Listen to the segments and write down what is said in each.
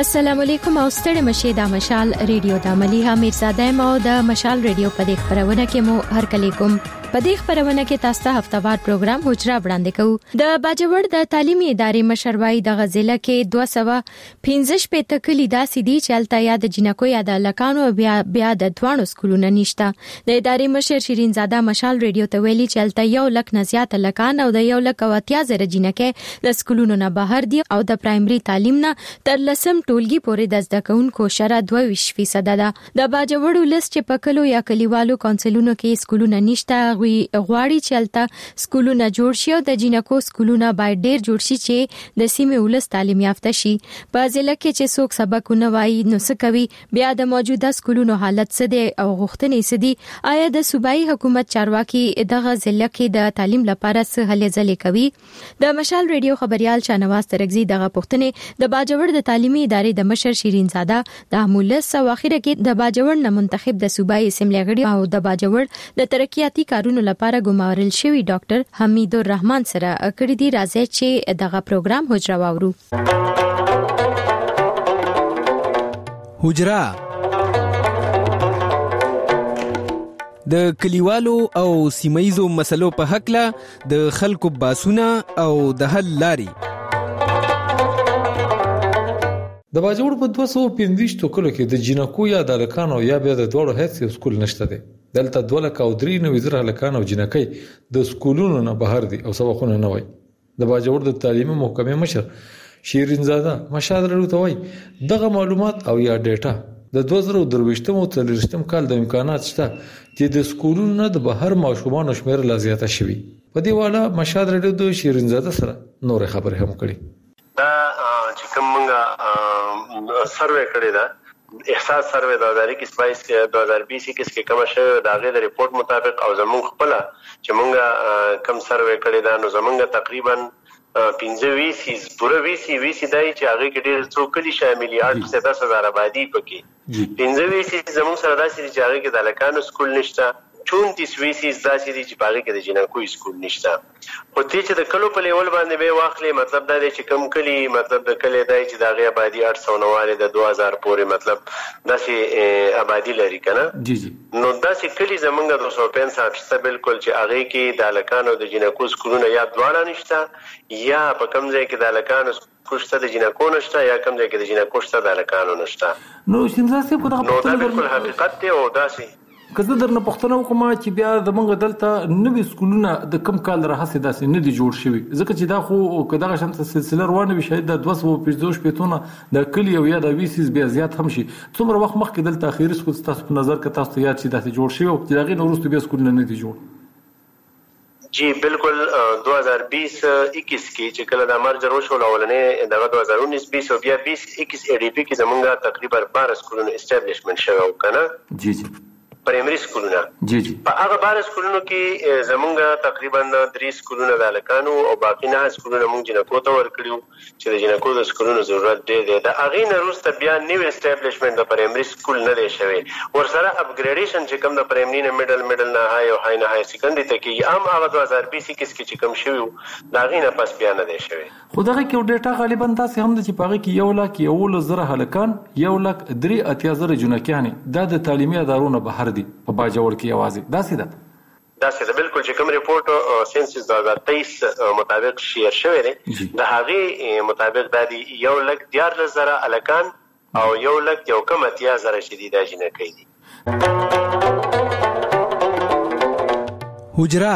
السلام علیکم او ستړي مشه د مشال ریډیو د مليها میرزاده مو د مشال ریډیو په دې خبرونه کې مو هر کله کوم په دې خبرونه کې تاسو ته هفتوار پروګرام حجره وړاندې کوو. د باجوړ د تعلیمي ادارې مشروي د غزله کې 215 په تکلی داسې دي چې الته یاد جنکو یا د لکانو بیا د دوانو سکولونو نشته. د ادارې مشر شیرین زاده مشال ریډیو ته ویلي چې الته یو لک نزيات لکان او د یو لک واتیا زره جنکه د سکولونو نه بهر دي او د پرایمري تعلیم نه تر لسم ټولګي پورې د زده کوونکو شره 22% ده. د باجوړ ولس چې په کلو یا کلیوالو کونسلونو کې سکولونه نشته غواړي چې الته سکولونه جوړ شي او د جنکو سکولونه باید ډیر جوړ شي چې د سیمې ولس تعلیم یافته شي. په ځله کې چې څوک سبقونه وایي نو څه کوي، بیا د موجوده سکولونو حالت څه دی او غوښتنې څه دي، آیا د صوبایي حکومت چارواکي دغه ځله کې د تعلیم لپاره څه هلې ځلې کوي. د مشال ریډیو خبريال شاهنواز ترغزي دغه پوښتنه د باجوړ د تعلیمي ادارې د مشر شیرین زاده د مولس او اخیره کې د باجوړ نه منتخب د صوبایي اسمبلی غړي او د باجوړ د ترقیاتي کارونو لپاره ګمارل شوی ډاکټر حمید الرحمن سره کړی دی. راځي چې دغه پروګرام حجره واورو. حجره د کلیوالو او سیمایزو مسلو په حق له د خلکو باسونه او د حل لاري. د باجوړ په 215 کلو کې د جنکو یا د لکانو یا بیا د دوړو هیڅ سکول نشته دی. دلته 2,93 لکان او جنکۍ د سکولونو نه بهر دي او سبقونه نه وای. د باجوړ د تعلیمي محکمې مشر شیرین زاده مشال ریډیو ته وای دغه معلومات او یا ډیټا د 2023 او 2024 کال د امکانات شته چې د سکولونو نه د بهر ماشومان شمیر لا زیاته شوي. په دې والا مشال ریډیو د شیرین زاده سره نور خبرې هم کړي. دا چې کوم موږ سروې کړی دا احساس سروې 2021 کې کوم شوه دا غي د ریپورت مطابق او زموږ خپل چې موږ کم سروې کړی دا نو زموږ تقریبا 15 پوره 20 دای چې هغه کې ډېر څوک دي شامل 810,000 آبادی پکې 15 زموږ سره داسې چې هغه کې د لکانو سکول نشته 34 داسې دي چې باغې کې د جنکو سکول نشته. خو دې چې د کلو په لیول باندې به واخلې مطلب دا دی چې کم کلی مطلب د کلی دی چې د غي آبادی 890 د 2000 پورې مطلب داسې آبادی لري کنه. جی نو داسې کلی زمونږ 265 بالکل چې هغه کې د لکانو د جنکو سکولونه یا دواړه نشته یا په کم ځای کې د لکانو کوشته د جنکو نشته یا کم ځای کې د جنکو شته د لکانو نشته. نو شینځه کو نو دا بالکل حقیقت دی او داسې کله درنه پښتنه وکم چې بیا د منګ دلته نوې سکولونه د کم کال راهسه داسې نه دي جوړ شوي ځکه چې دا خو کداغه شانت سلسله روانه وي شاید د 215 پېتونه د کلی او یا د 20 بیا زیات هم شي. څومره وخت مخکې دلته اخیری سکول تاسو په نظر کې تاسو یاد شي داسې جوړ شوی او چې دغه نورستو بیا سکولونه نه دي جوړ. جی بالکل 2020-21 کې چې کله د مرجر وشو اولنې دغه 2019-20 او بیا 20-21 ADP کې زمونږه تقریبا 12 سکولونه اسټابلیشمنت شوه کنه. جی پرایمري سکولونه جی په هغه 12 سکولونو کې زمونږه تقریبا 3 سکولونه د لکانو او باقی 9 سکولونه مونږ جنکو ته ورکړیو چې د جنکو د سکولونو ضرورت دی. د هغه نه وروسته بیا نیو اسټابلیشمنت د پرایمري سکول نه دی شوی ورسره اپګریډیشن چې کوم د پرایمري نه میډل نه هاي او هاي نه هاي سیکنډري ته کې هم هغه 2020 کې چې کوم شوی دا غي نه پس بیا نه دی شوی. خدای کې ډیټا غالبا تاسو هم د چې پاره کې 1,00,000 هلکان 1,03,000 جنکیان د تعلیمي ادارو نه بهر دي په باجوړ کې आवाज داسې ده بالکل چې کوم ریپورت سنسس 2023 مطابق شیر شوی دی د هغه مطابق د 1,14,000 الکان او 1,10,000 شدیده جنکۍ دي. حجره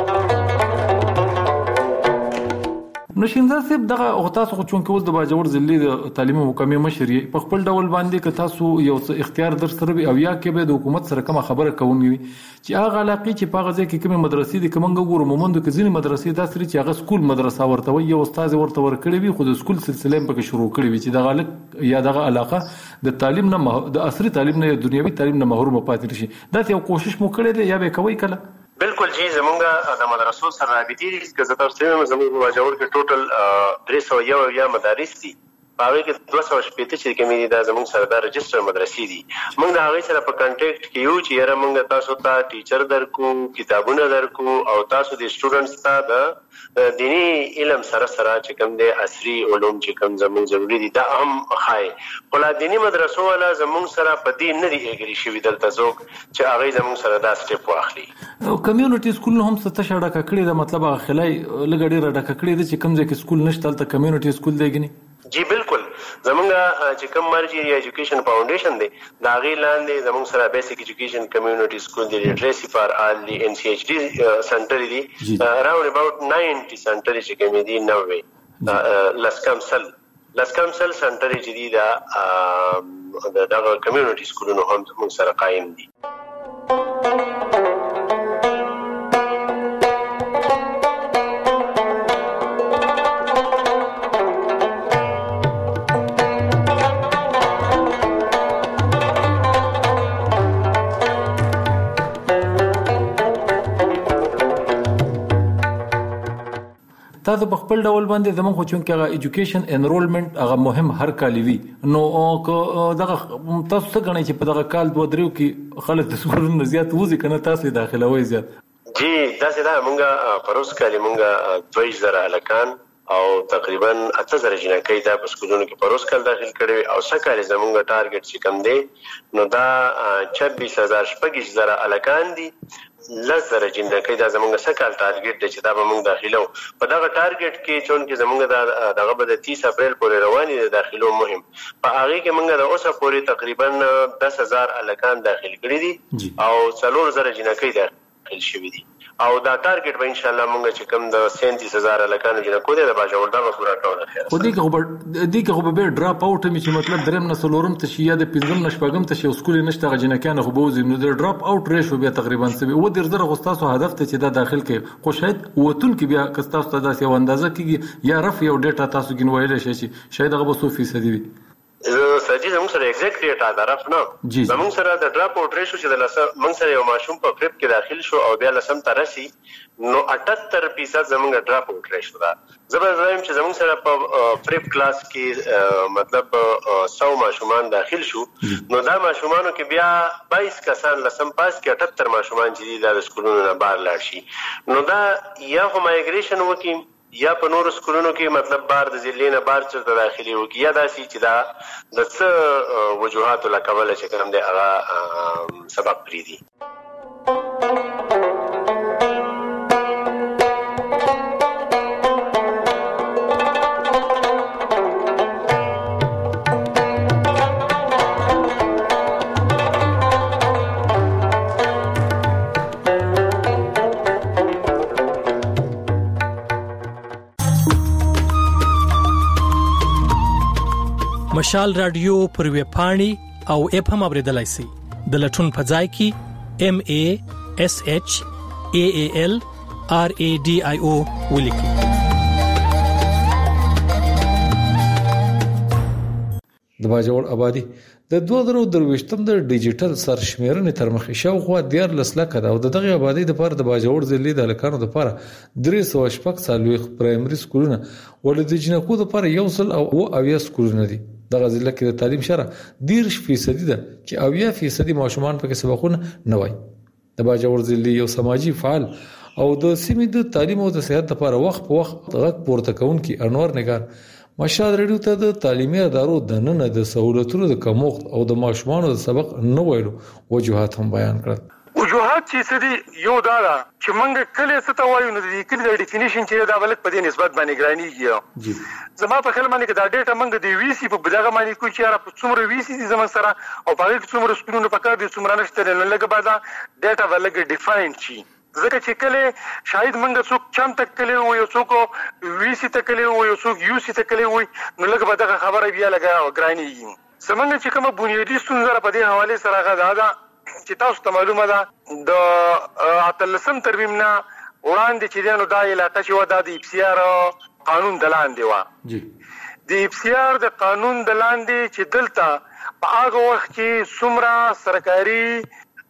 نو شینځه صاحب دغه او تاسو خو چون کې د باجوړ ضلع د تعلیمي محکمې مشري په خپل ډول باندې که تاسو یو اختیار در سره او یا کې به د حکومت سره کوم خبره کوي چې هغه علاقې چې په غزه کې کومه مدرسې دي کومه ګورو مومند کې ځینې مدرسې داسې چې هغه سکول مدرسه ورته وي یو استاد ورته ورکړي وي خو د سکول سلسله په شروع کړي وي چې دغه لک یا دغه علاقه د تعلیم نه د عصري تعلیم نه دنیوي تعلیم نه محروم پاتې شي. دا یو کوشش مو کړی دی یا به کوي کله؟ بالکل جی زمونږه د مدرسو سره رابطې دي چې زه تاسو ته زموږ باجوړ کې ټوټل 301 مدارس دي هغه کې 280 چې کومې دا زموږ سره د رجستر مدرسې دي. موږ د هغه سره په کانټیکټ کې یو چې یاره موږ تاسو ته ټیچر درکو، کتابونه درکو او تاسو د سټوډنټس ته د دینی علم سره چې کوم د عصري علوم چې کوم زموږ ضروری دي دا هم خای. خو لا دینی مدرسو ولا زموږ سره په دې نه دی اګری شوی دلته څوک چې هغه زموږ سره دا سټپ واخلي. کمیونټي سکول هم څه ته ډکه کړې ده، مطلب هغه خلای لګړې را ډکه کړې ده چې کوم ځای کې سکول نشته تلته کمیونټي سکول دی ګني. جی بالکل، زمونږ چې کوم مرجی ایجوکیشن فاونډیشن دی دا غي لاندې زمونږ سره بیسیک ایجوکیشن کمیونټي سکول دی، لټریسي فار آل دی، ان سی ایچ ډی سنټر دی، اراوند اباوت 90 سنټر چې کوم دی 90 لسکمسل سنټر چې دی دا دغه کمیونټي سکولونو هم زمونږ سره قائم دي. تاسو په خپل ډول باندې زموږ خو چونکې هغه ایجوکیشن انرولمنت هغه مهم هر کال وي، نو دغه تاسو څه غواړئ چې په دغه کال 2-3 کې خلک د سکولونو زیات وځي کنه تاسو داخلوي زیات؟ جی دا مونږه پروس کال مونږه 2000 الکان او تقریبا 8000 جنکۍ دا په سکولونو کې پروس کال داخل کړي او سکه زمونږ ټارګټ چې کم دی نو دا 24000 الکان دي، 10,000 جنکۍ دا زمونږ سکال ټارګټ دی چې دا به مونږ داخلو. په دغه ټارګټ کې چون کې زمونږ دغه به د 30 اپریل پورې رواني د داخلو مهم، په هغه کې مونږ د اوسه پورې تقریبا 10,000 الکان داخل کړي دي او 4,000 جنکۍ داخل شوي دي او دا ټارګټ به ان شاء الله مونږ چې کوم د 37,000 الکان جنکو دی د باجوړ دا به پورا کوو. خو دې کې خو به ډراپ اوټ می چې مطلب دریم نه سلورم ته شي یا د پنځم نشپګم ته شي سکول نشته جنکان خو بوزي نو د ډراپ اوټ ریشو بیا تقریبا 7 غو تاسو هدف ته چې دا داخل کې خو شاید وتون کې بیا کستاسو ته داسې اندازه کېږي یا رف یو ډیټا تاسو کې وایل شي چې شاید هغه 100% وي. سجی زموږ سره ایگزیکټ ډیټا درف نه زموږ سره د ډراپ اوټ ریشو چې د موږ سره یو ماشوم په پریپ کې داخل شو او بیا لسم ترسي نو 78% زموږ ډراپ اوټ ریشو دا زبردایم چې زموږ سره په پریپ کلاس کې مطلب 100 ماشومان داخل شو نو دا ماشومانو کې بیا 22 کسان لسم پاس کې 78 ماشومان چې د سکولونو نه بار لاړ شي نو دا یا هم مایګریشن وکي یا په نور سکولونو کې مطلب بار د ځلې نه بار چرته داخلي وکي یا داسي چې دا د څه وجوهات لکوله چې کوم دی هغه سبب پری دي. مشال رادیو پر وی پاڼي او اپ هم اوریدلای شي د لټون په ځای کې MASHAALRADIO ولیکي. د باجوړ آبادی د 2023 د ډیجیټل سرشمیرنې تر مخ شاوخوا 14 لک ده او دغه آبادی د پر د باجوړ ځلې د لکانو د پر 314 پرایمري سکولونه ول د جنکو د پر یو سل او اویا سکولونه دي. دغه ځل کې د تعلیم شره 10% ده چې 80% ماشومان پکې سبقونه نه وای. د باجوړ ځلې یو سماجی فعال او د سیمې د تعلیم او د صحت لپاره وخت په وخت غږ پورته کوونکی انور نگار مشال رادیو ته د تعلیمي ادارو د نن د سہولتونو د کمښت او د ماشومانو د سبق نه ویلو وجوهات هم بیان کړل. وجوهات چې سدي یو دا چې موږ کله څه وایو نو د کله د ډیفینیشن چې دا ولک په دې نسبت باندې ګرانیږي. زما په خیال باندې دا ډیټا موږ د وی سی په بداغه باندې کوی چې را په څومره وی سی زما سره او په هغه څومره سکولونو په کار دي څومره نشته نو لکه بعدا ډیټا ولګ ډیفاین شي ځکه چې کله شاید موږ څوک چم تک کله و یو څوک وی سی تک کله و یو څوک یو سی تک کله وي نو لکه بعدا خبره بیا لګا ګرانیږي. زمونږ چې کومه بنیادی ستونزه په دې حواله سره غدا چې تاسو ته معلومه ده د اتلسم ترمیم نه وړاندې چې دنو دا علاقه چې ودا د اپسیار قانون دلاندې و جی د اپسیار د قانون دلاندې چې دلته په هغه وخت کې څومره سرکاري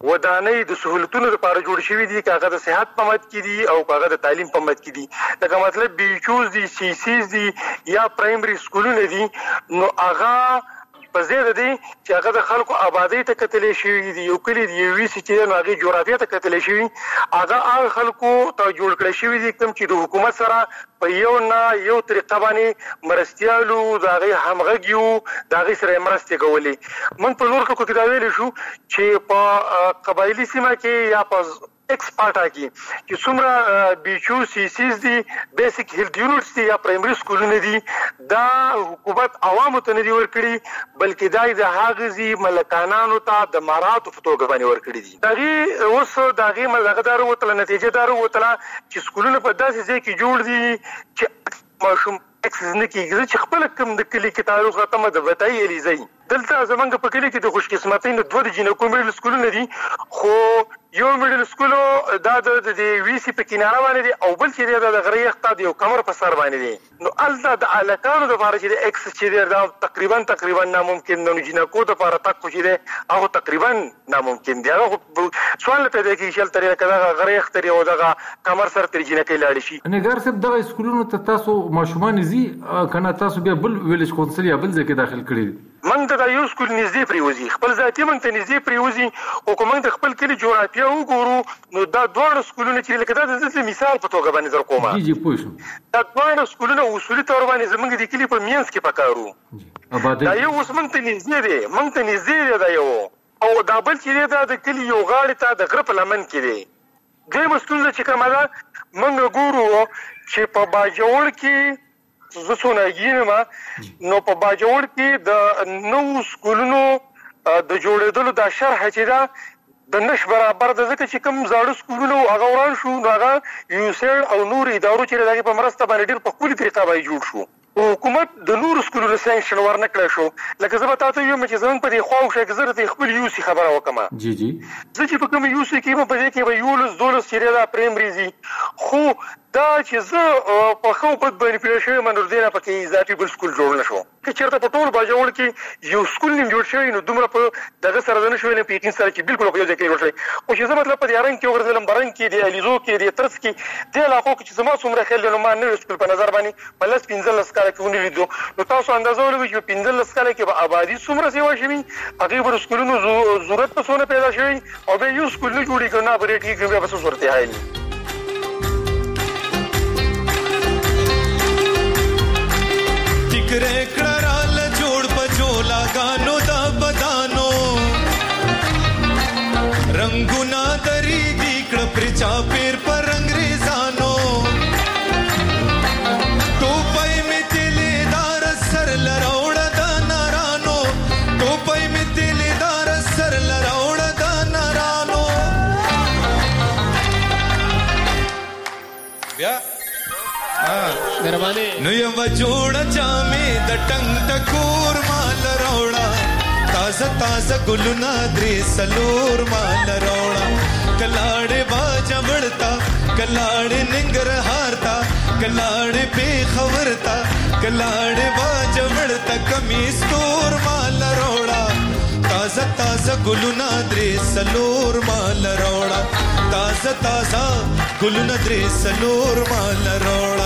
ودانۍ د سہولتونو لپاره جوړ شوي دي، کاغه د صحت په مد کې دي او کاغه د تعلیم په مد کې دي. لکه مطلب بیچوز دي، سیسیز دي یا پرایمري سکولونه دي، نو هغه په زیاده دي چې هغه د خلکو آبادۍ ته کتلې شوي دي. یو کلی دی یو ویسي چې نو هغې جغرافیه ته کتلې شوي، هغه هغه خلکو ته جوړ کړی شوي دي کوم چې د حکومت سره په یو نه یو طریقه باندې مرستیالو، د هغې همغږي وو، د هغې سره یې مرستې کولې. موږ په نور خلکو کې دا ویلی شو چې په قبایلي سیمه کې یا په ایکس پارټا کې چې څومره بیچو سیسیز دي، بیسیک هیلث یونټس دي یا پرایمري سکولونه دي، دا حکومت عوامو ته نه دي ورکړي، بلکې دا د هغه ملکانانو ته د ماراتو په توګه باندې ورکړي دي. هغې اوس د هغې ملغه دا راووتله، نتیجه دا راووتله چې سکولونه په داسې ځای کې جوړ دي چې ماشوم اکسس نه کېږي. چې خپله کوم د کلي کې تعلق ختمه د وطایي الیزۍ دلته زمونږ په کلي کې د خوشقسمتۍ نه 2 د جینکو میډل سکولونه دي، خو یو میډل سکولو دا د ویسي په کناره باندې دی او بل چې دی دا د غره یخته د یو کمر په سر باندې دی. نو هلته د هلکانو دپاره چې د اکسس چې دی دا تقریبا ناممکن دی. نو جینکو دپاره تک خو چې دی هغه تقریبا ناممکن دی. هغه سوال پیدا کېږي چې هلته که دغه غره یخته او دغه کمر سر ترې جینکۍ لاړې شي. نګار صاحب دغه سکولونو ته تاسو ماشومان ځي که نه تاسو بیا بل ویلج کونسل یا بل ځای کې داخل کړي دي؟ موږ ته دا یو سکول نږدې پرېوځي، خپل ذاتي موږ ته نږدې پرېوځي، خو که موږ د خپل کلي جغرافیه وګورو نو دا دواړه سکولونه چې لکه دا د دلته مثال په توګه باندې در کومه جی پوه شوم، دا دواړه سکولونه اصولي طور باندې زموږ د کلي په منځ کې پکار وو. دا یو اوس موږ ته نږدې دی، موږ ته نږدې دی دا یو، او دا بل چې دی دا د کلي یو غاړې ته د غره په لمن کې دی. دویمه ستونزه چې کومه ده موږ ګورو چې په باجوړ کې زه څونه ګینم نو په باجوړ کې د نوو سکولونو د جوړېدلو دا شرحه چې ده د نش برابر ده، ځکه چې کوم زاړه سکولونه هغه وران شو نو هغه یوسیډ او نور ادارو چې د هغې په مرسته باندې ډېر په ښکلې طریقه باندې جوړ شو. حکومت د نورو سکولونو سینکشن ورنه کړی شو. لکه زه به تا ته ویم چې زموږ په دې خوا وشی که زه درته خپل یوسي خبره وکړم، زه چې په کوم یوسي کې یم په دې کې به 11-12 چې دا پرایمري ځي، خو دا چې زه په ښه بد باندې پیدا شوی یم نو دې نه پکې اضافي بل سکول جوړ نه شو. که چېرته په ټول باجوړ کې یو سکول نیم جوړ شوی نو دومره په دغه سره زه نه شوی په یقین سره چې بلکل په یو ځای کې جوړ شوی. خو چې زه مطلب په دې رنګ کې وګرځېدلم، برنګ کې د الیزو کې د ترڅ کې دې علاقو کې چې زما څومره خیال دی نو ما نوی سکول په نظر باندې په 10-15 کاله کې ونه لیدو. نو تاسو اندازه ولګوئ چې په 15 کاله کې به آبادي څومره سیوا شوي، هغې به د سکولونو ضرورت په څونه پیدا شوی او بیا یو سکول نه جوړېږي که نه به ریټ کېږي بیا به څه صورتحال وي. کرال جوړ پجولا گانو دا بدانو رنگونا دری دیکړ پر چا پیر پر انګریزانو ټوپای می تلې دار سر لروړه د نارانو ټوپای می تلې دار سر لروړه د نارانو بیا نو یو جوړ جامې د ټنګ ټکور مال راوړه تازه تازه ګلونه درې سلور مال راوړه کلاړې باجا وړتا کلاړې ننګرهار تا کلاړې پیښور تا کلاړې باجا وړتا کمیس تور مال راوړه تازه تازه ګلونه درې سلور مال راوړه تازه تازه ګلونه درې سلور مال راوړه.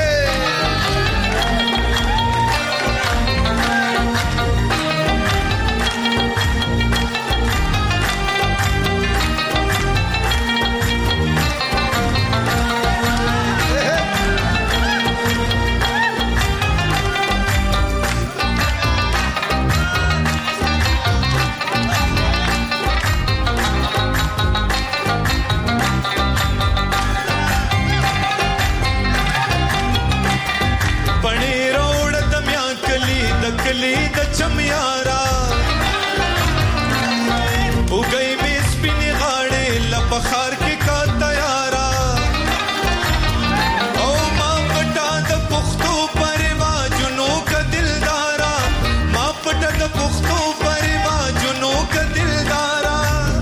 کلی د چمیارا وګي می سپینې غاړې لپخار کې کا تیارا او ما پټا د پښتو پرواجونو کا دلدارا ما پټا د پښتو پرواجونو کا دلدارا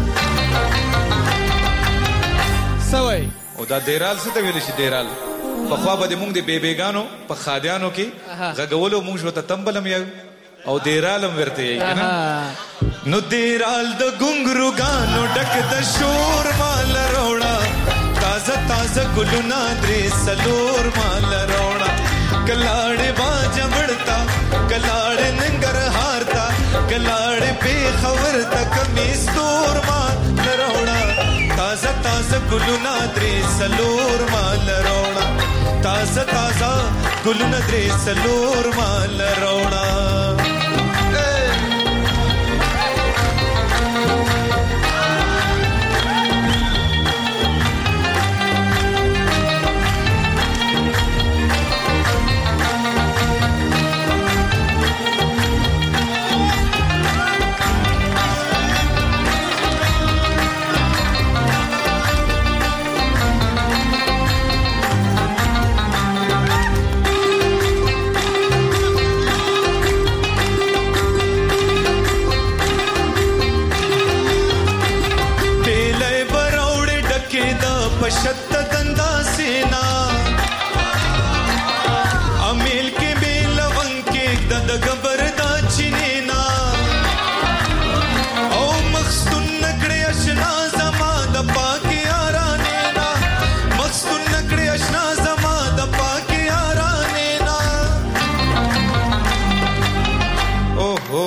سوي او دا ډیرال څه ته ویل شي ډیرال په خوا به د مونږ د بیبیګانو په خادیانو کې غږولو مونږ شو ته تمبلم یو او دیرالم ورته یې کنه نو دیرال د ګونګرو غانو ډک د شور مال روړا تازه تازه ګلونه درې سلور مال روړا کلاړې باجه وړتا کلاړې ننګرهار تا کلاړې په خبر تا کمیس تور مال روړا تازه تازه ګلونه درې سلور مال روړا تازه تازه ګلونه درې سلور مال روړا पशत दंदा सेना अमेल के बेलवंग के दद गबरदा चिनेना ओ मखस्तुन नकड़े अशना जमा दपा के आरानेना मखस्तुन नकड़े अशना जमा दपा के आरानेना ओहो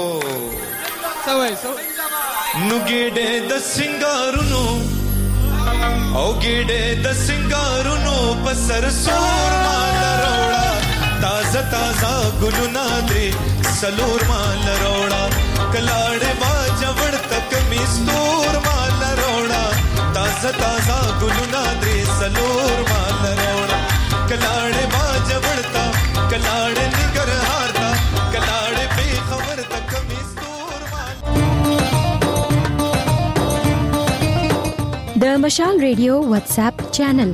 नुगेडे द सिंगारुनो او ګډه د سنگارونو په سر سور مال روړا تازه تازه ګلونه درې سلور مال روړا کلاړې باجه وړتا کمیس تور مال روړا تازه تازه ګلونه درې سلور مال روړا کلاړې باجه وړتا کلاړې نګرهار تا کلاړې په خبر تا کمیس د مشال ریډیو واتس اپ چینل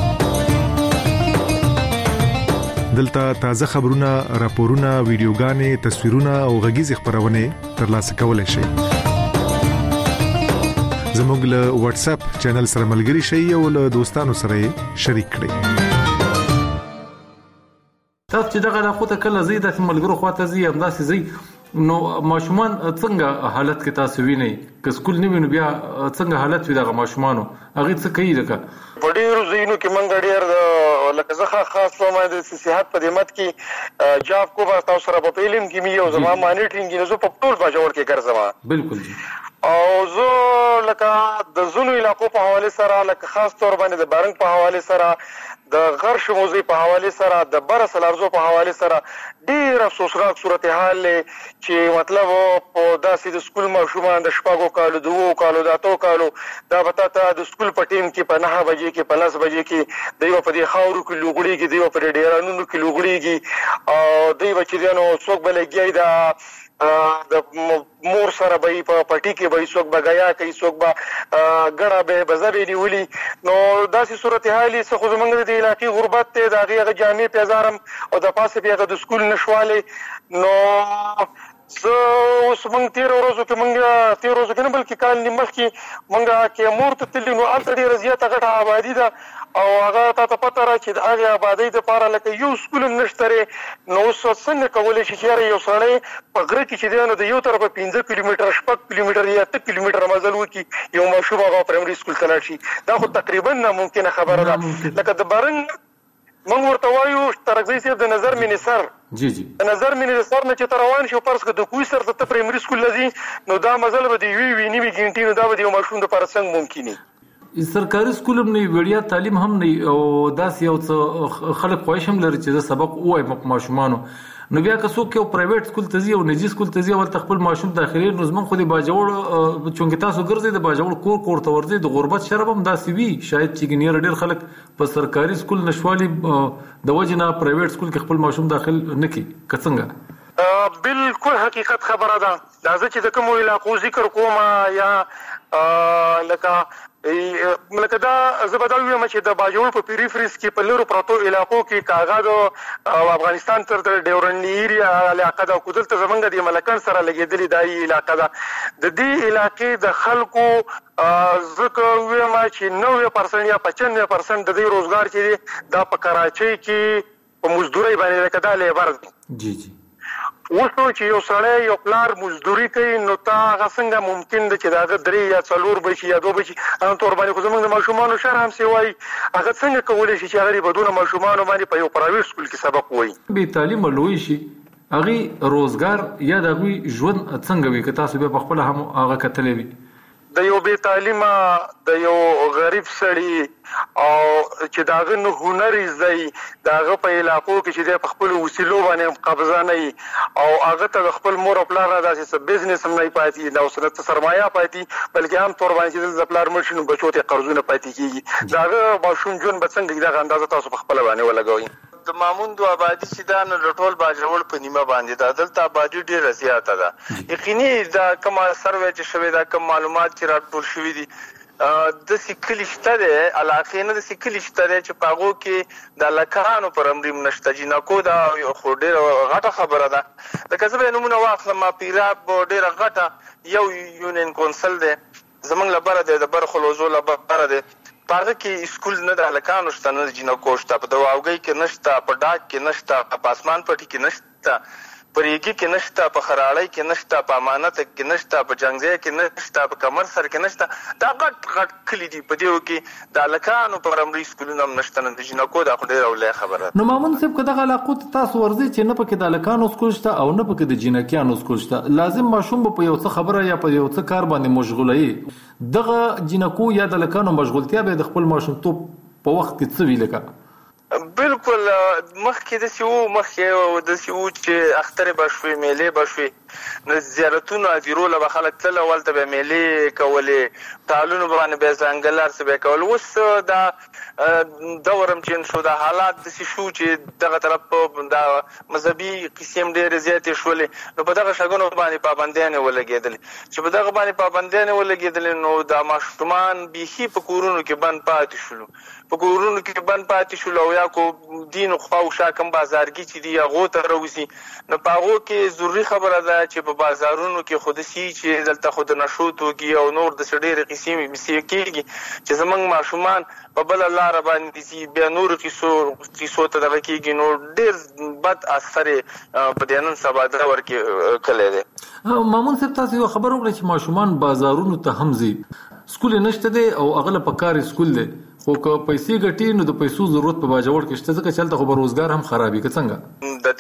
دلته تازه خبرونه، راپورونه، ویډیوګانې، تصویرونه او غږیز خبرونه ترلاسه کولای شئ. زموږ له واتس اپ چینل سره ملګري شئ او له دوستانو سره شریک کړئ. تاسو چې دغه راخوته کله زی د ملګرو خواته زی همداسې زی نو ماشومان څنګه حالت کې تاسو وینئ که سکول نه وینو بیا څنګه حالت وي دغه ماشومانو هغه څه کوي لکه په ډیرو ځایونو کې منګ ډیر لکه زه خاص په ما د صحت په دمت کې جاب کو تاسو سره په پیلم کې مې یو زما مانیټرینګ نه زه په ټول باجوړ کې ګرځم بالکل جی او زه لکه د زونو علاقو په حواله سره لکه خاص تور باندې د بارنګ په حواله سره د غرش موزي په حواله سره د برس لارزو په حواله سره ډیر افسوسناک صورتحال چې مطلب په داسې د سکول ماشومان د شپږو کالو دوو کالو د اتو کالو دا بتاته د سکول په ټیم کې په 9 بجې کې په 10 بجې کې دیو په دې خاورو کې لوګړي کې دیو په ډیرانونو کې لوګړي کې او دیو چې دنو څوک بلګي دا د مور سره به په پټي کې به څوک بغایا کوي څوک به ګړه به بزبې نیولي نو داسې صورتحال څه خو زمونږ د علاقې غربت ته د هغه جامع پیزارم او د پاسه بیا د سکول نشواله نو زه اوس مونږ تیر ورځو کې نه بلکې کال نیمه کې مونږ کې مور ته تللی نو هلته ډېره زیاته غټه آبادي ده او هغه ته پته را چې د هغې آبادۍ دپاره لکه یو سکول هم نشته دی نو اوس څنګه کولی شي چې یو سړی په غره کې چې دی نو د یو طرفه 15 کیلومتره 6 کیلومتره یا 8 کیلومتره مزل وکړي یو ماشوم هغه پرایمري سکول ته لاړ شي دا خو تقریبا ناممکنه خبره ده لکه د بارنګ موږ ورته وایو ترغزی صاحب د نظر منصر جی جی د نظر منصر نه چې تروان شو پرس که د کوی سر ته پرایمري سکول لذي نو دا مزل به دی وی نیمه ګنټې نو دا به یو ماشوم د پر څنګه ممکنه سرکاري سکول هم نه وړیا تعلیم هم نه او داس یو څه خلک خوښ هم لري چې سبق وایم په ماشومانو نو بیا که څوک یو پرایویټ سکول ته ځي او نجی سکول ته ځي ورته خپل ماشوم داخلي نو زمون خو د باجوړ چونګ تاسو ګرځي د باجوړ کور ته ورځي د غربت شرب هم داسې وي شاید چې ګنیر ډېر خلک په سرکاري سکول نشوالي د وجنه پرایویټ سکول کې خپل ماشوم داخل نکي کڅنګه بالکل حقیقت خبره ده دا چې د کوم علاقو ذکر کوم یا لکه دا زبداوی هم چې د باجوړ په پیریفریز کې په لورو پروتو علاقو کې کاغذ او افغانستان تر د ډیورنډ ایریا علاقه دا کودل ته زمونږ د ملکان سره لګیدلې دای علاقه دا د دې علاقې د خلکو ځکه وایم چې 90% یا 95% د دې روزګار چې دا په کراچۍ کې په مزدوري باندې لکه دا لیبر جی جی اوس نو چې یو سړی یو پلار مزدوري کوي نو تا هغه څنګه ممکن ده چې دغه 3 یا 4 بچي یا 2 بچي ان تور باندې خو زموږ د ماشومانو شهر هم سی وایي هغه څنګه کولی شي چې هغه بدون ماشومانو باندې په یو پرایویټ سکول کې سبق وایي به تعلیم لوي شي هغه روزګار یا د هغه ژوند څنګه وي که تاسو به خپل هم هغه کتلې وي د یو بې تعلیمه د یو غریب سړي او چې داغه نو هنر زی داغه په علاقو کې چې د خپل وسیلو باندې قبضه نه او هغه ته خپل مور او پلار داسې بزنس هم نه پاتې دا وسره سرمایه پاتې بلکې هم تور باندې چې د پلار مرشنو بچو ته قرضونه پاتې کیږي داغه ماشوم جون بڅنګ دغه اندازه تاسو په خپل باندې ولګوي د ماموندو آبادی چې دا نه ټول باجوړ په نیمه باندې دا دلته آبادی ډیره زیاته ده یقیني دا کوم سروې چې شوی دا کوم معلومات چې راټول شوی دي د سکلی شته ده علاقې نه د سکلی شته ده چې پاغو کې د لکانو پر امریم نشته جنکو دا خو ډیره غټه خبره ده د کسبه نمونه واخلم پیراب ډیره غټه یو یونین کونسل ده زمنګ لپاره د برخلوزو لپاره ده پاغه کې سکول نه د لکانو شته نه جنکو شته په دواوګي کې نشته په ډاک کې نشته په اسمان پټي کې نشته پریګي کې نشته په خراړی کې نشته په امانت کې نشته په جنگزه کې نشته په کمر سر کې نشته دا غټ کلی دی په دیو کې د لکانو پرایمري سکولونه نشته نه جنکو دا خو ډیره ولې خبره نو مامون صاحب کده علاقو تاسو ورځي چې نه پکې د لکانو سکول شته او نه پکې د جنکیانو سکول شته لازم ماشوم په یو څه خبره یا په یو څه کار باندې مشغولای دغه جنکو یا د لکانو مشغولتیا به د خپل ماشوم ته په وخت کې څه ویل کا بالکل مخکې د سیو مخکې د سیو چې اختر بشوي میلې بشوي نو زیارتونو ادیرو له خلک تل ولته به میلې کولې تعالونو باندې به څنګهلار څه به کول اوس دا دورم چې شو د حالات د شو چې دغه طرف د مذهبي قسم ډېر زیات شولې نو په دغه شګونو باندې پابندیان ولګېدل چې په دغه باندې پابندیان ولګېدل نو د ماشومان بيخي په کورونو کې بند پاتې شول په کورونو کې بند پاتې شول او یا کو دین خو او شاکم بازارګي چې دی هغه ته روزي نو پاغو کې ضروری خبره ده چې په بازارونو کې خود سي چې دلته خود نشوتو کې او نور د سړي قسمي مسي کېږي چې زمنګ ماشومان په بل لار باندې سي بیا نور کیسو ته دغه کېږي نو ډېر بد اثر په دینن سبا دا ورکه کله ده مامون صاحب تاسو یو خبر وکړئ چې ماشومان بازارونو ته همزي سکول نشته دی او اغله په کار سکول دی خو که پیسې ګټي نو د پیسو ضرورت په باجوړ کې شته ځکه چلته خو روزګار هم خرابي که څنګه د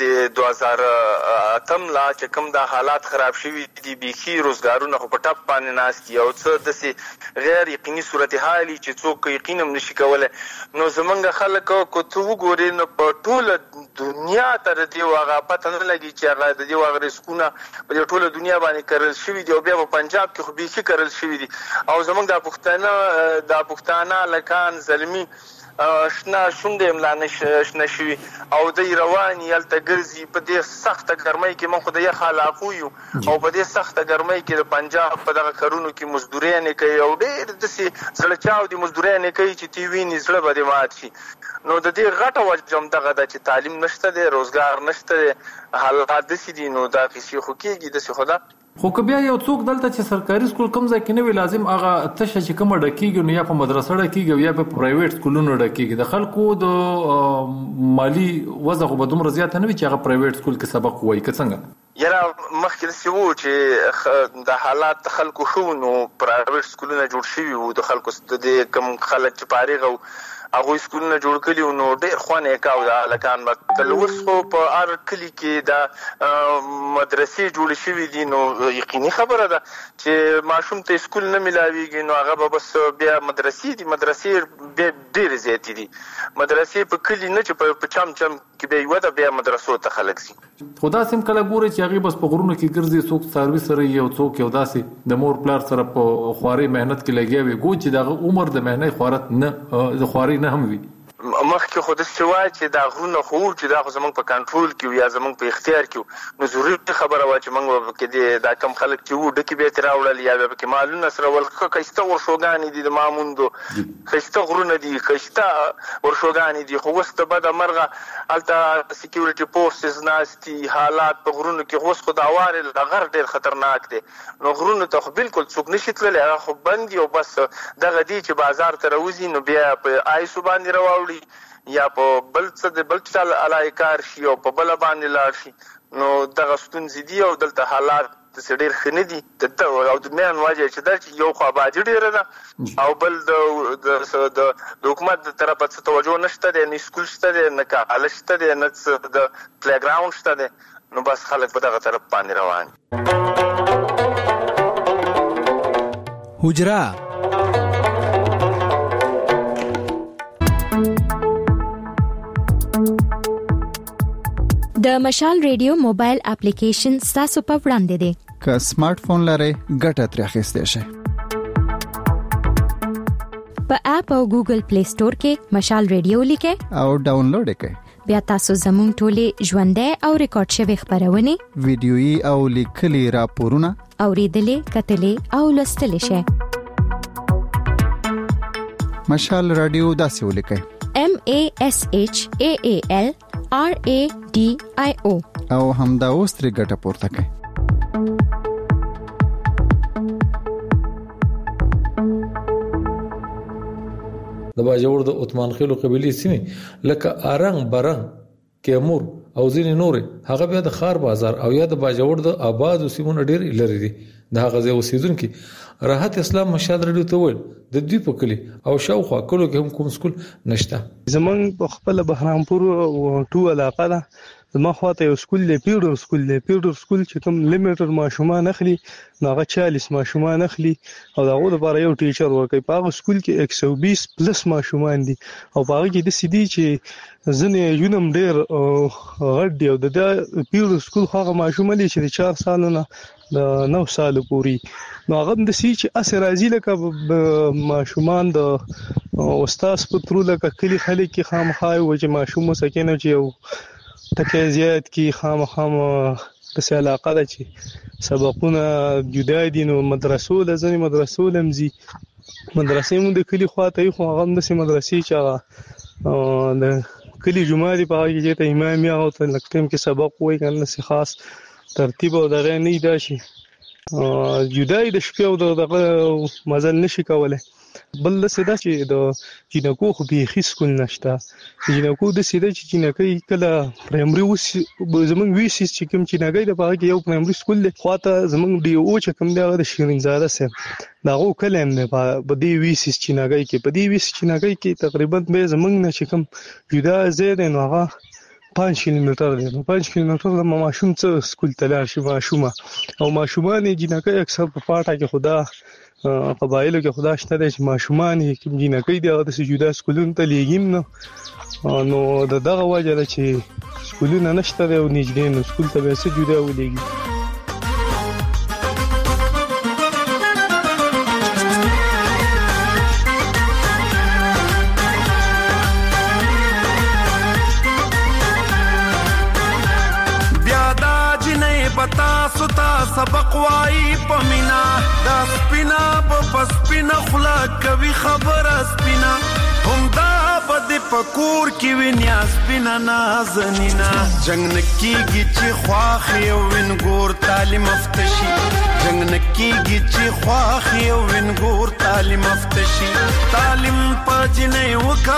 2008 لا چې کوم د حالات خراب شوي دي بيخي روزګارونه خو په ټاپ باندې ناشتي او څه د غیر یقیني صورتحالي چې څوک یقینم نشي کولای نو زمونږ خلک کو ته وګوري نو په ټوله دنیا تر دې واغه پته نه لګي چې هغه د دې واغه رسکونه په ټوله دنیا باندې کړل شوی دی او بیا په پنجاب کې خو بيخي کړل شوی دي او زمونږ د پښتانه لکان زلمی شنا شونډه املا نشوي او د رواني یلته ګرځي په دې سخته ګرمۍ کې مخ د یخ علاقو یو او په دې سخته ګرمۍ کې د پنجاب په دغه کارونو کې مزدوري نه کوي او ډېر د سي زړچاو دي مزدوري نه کوي چې تی ویني زړه بده مات شي نو د دې غټه وجم دغه د چې تعلیم نشته دی روزګار نشته دی حالات د سي دي نو دا کیسې خو کېږي د څه خدا خو که بیا یو څوک دلته چې سرکاري سکول کوم ځای کې نه وي لازم هغه تشه چې کومه ډکیږي نو یا په مدرسه ډکیږي یا په پرایویټ سکولونو ډکیږي د خلکو د مالی وضع خو به دومره زیاته نه وي چې هغه پرایویټ سکول کې سبق وایي که څنګه یاره مخکې څه وو چې د حالات خلکو شو نو پرایویټ سکولونه جوړ شوي وو د خلکو د کم خلک چې فارغ او هغه سکولونه جوړ کړي نو ډېر خوانه کاو د لکان مکل ورسو په ار کلی کې د مدرسې جوړ شوي دي نو یقیني خبره ده چې ماشوم ته سکول نه ملاويږي نو هغه بس بیا مدرسې ډېر زیات دي مدرسې په کلی نه چې په چم کې به یو د بیا مدرسو ته خلک سي خدا سم کله ګوري چې هغه بس په غرونو کې ګرځي څوک سروي سره یو څوک یو داسې د مور پلار سره په خواري مهنت کې لګي وي ګو چې د عمر د مهنه خورت نه د خواري نه هم وي مخکې خود سوای چې دا غرونه خو چې دا زمونږ په کنټرول کې یا زمونږ په اختیار کې نو ضروري خبره وا چې موږ کې دا کم خلک چې وو ډکی به تر راوړل یا به کې مالونه سره ولکه کښته ورشوګانی دي د ماموندو کښته غرونه دي کښته ورشوګانی دي خو وسته بعد مرغه الته سکیورټي فورسز ناشتي حالات په غرونو کې اوس خو دا واره د غر ډیر خطرناک دي نو غرونه ته بالکل څوک نشي تللی هغه خو بندي او بس دغه دي چې بازار ته راوځي نو بیا په آیسو باندې راوړي یا په بل څه د بل چل علای کار شي او په بل باندې لاړ شي نو دغه ستونزې دي او دلته حالات د ډېر ښه نه دي او د مین وجه چې دا یو خو آبادي ډېره ده او بل د حکومت د طرفه څه توجه نشته دی، نه سکول شته دی، نه کالج شته دی، نه د پلی ګراوند شته دی. نو بس خلک په دغه طرف باندې روان حجره د مشال ریډیو موبایل اپلیکیشن تاسو په وړاندې دی. که سمارټ فون لرئ ګټه ترې اخیستئ شئ. په اپ او ګوګل پلی سٹور کې مشال ریډیو لیکئ او ډاونلوډ کړئ. بیا تاسو زموږ ټولې ژوندۍ او ریکارډ شوی خبرونه، ویډیويي او لیکلي راپورونه اوریدلې، کتلې او لوستلې شئ. مشال رادیو داسې ولیکئ: MASHAAL RADIO او همدا اوس ترې ګټه پورته کړئ. د باجوړ د عثمان خیلو قبيلي سیمې لکه ارنګ برنګ کیمور او ځینې نورې هغه بیا د خار بازار او یا د باجوړ د آباد سیمونو ډېر لري دي. د هغه ځای اوسیدونکو راحت اسلام مشال رادیو ته ویل د دوی په کلی او شاوخوا کلو کې هم کوم سکول نشته. زمونږ په خپل بهرامپور ټو علاقه ده، زما خواته یو سکول دی، پیډر سکول دی. پیډر سکول چې کوم لیمیټر ماشومان اخلي نو هغه 40 ماشومان اخلي او دغه لپاره یو ټیچر ورکوي. په هغه سکول کې 120 پلس ماشومان دي او په هغه کې د سیدي چې ځنې یونم ډېر غټ دی او د پیډر سکول هغه ماشومان دي چې 4 سالونه د 9 سال پوري نو هغه د سی چې اسه راځي لکه ماشومان د استاد پترو لکه کلی خلک کې خامخای و چې ماشوم سکینو چې یو تکه زیات کې خامخام په علاقه ده چې سبقونه جدا دي. نو مدرسو لازمي مدرسو لمزي مدرسې مونږ د کلی خواته خو هغه د سي مدرسې چې د کلی جمعه دی په هغه کې ته امام یا او ته لکټم کې سبق وای کنه سي خاص ترتیب او دغه نه دی شي جدای د شپې او دغه مزل نشي کولای. بل سدا چې د جنکو خو به هیڅ سکول نشته. جنکو د سیده چې جنکې کله پرایمري وس زمونږ ویسي چې کوم چې نګای د پاره کې یو پرایمري سکول دی خواته زمونږ دی او چې کوم دی د شیرین زاده سه داغه کلم نه په دی ویسي چې نګای کې په دی ویسي چې نګای کې تقریبا به زمونږ نه چې کوم جدا زید نه هغه 5 کیلومتر دی. 5 کیلومتر د ماشوم څه سکول ته لاړ شي ماشومه او ماشومان جنکې اکثر په پاټه کې خدا قبایلو کې خدا شته چې ماشومان کوم جنکې دی هغه د جدا سکولونو ته لیږم نو دغه وجه ده چې سکولونه نشته او نږدې نو سکول ته به څه جدا ولېږي. سبق وای پمینا دا سپینا په پسپینا خلا کوي خبر سپینا هم دا بد پکور کی ونیا سپینا نازنینا جنگ نکیږي چې خواخ یو وینګور تعلیم افتشي جنگ نکیږي چې خواخ یو وینګور تعلیم افتشي تعلیم پجنې وکا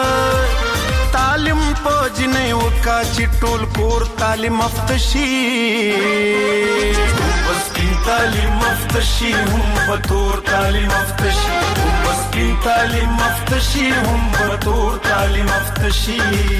تعلیم پجنې وکا چې ټول کور تعلیم افتشي تعلیم افتشی هم بطور تعلیم افتشی بس کی تعلیم افتشی هم بطور تعلیم افتشی